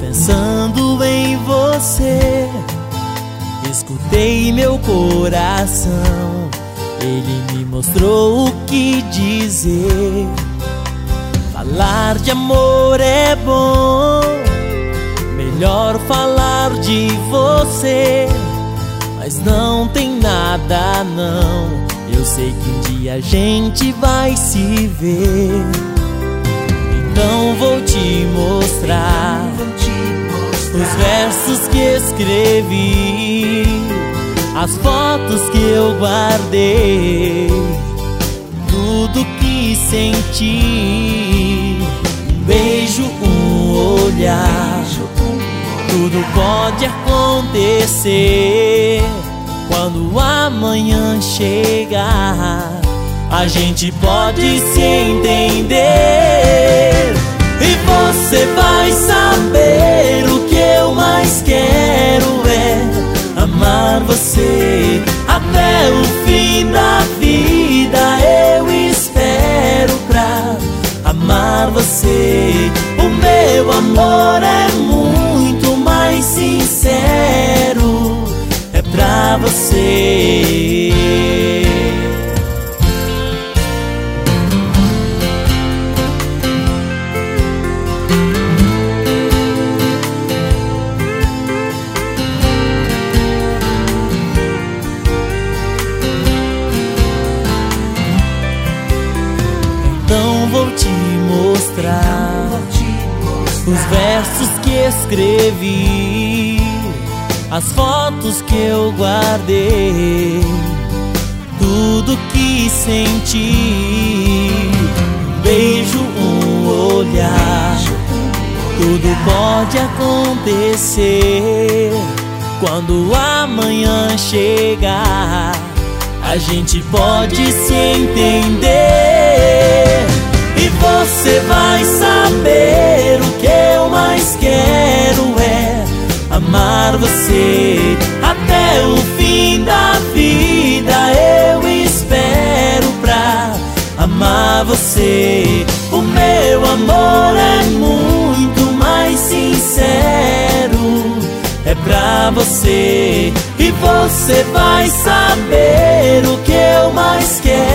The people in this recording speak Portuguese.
Pensando em você, escutei meu coração. Ele me mostrou o que dizer. Falar de amor é bom, melhor falar de você. Mas não tem nada não, eu sei que um dia a gente vai se ver. Então vou te mostrar os versos que escrevi, as fotos que eu guardei, tudo que senti. Um beijo, um olhar, tudo pode acontecer. Quando amanhã chegar, a gente pode se entender. E você vai saber, o que eu mais quero é amar você até o fim da vida. Eu espero pra amar você. O meu amor é muito mais sincero, é pra você. Então vou te mostrar os versos que escrevi, as fotos que eu guardei, tudo que senti. Um beijo, um olhar, tudo pode acontecer. Quando amanhã chegar, a gente pode se entender. E você vai saber, o que eu mais quero é amar você até o fim da vida. Eu espero pra amar você. O meu amor é muito mais sincero, é pra você. E você vai saber, o que eu mais quero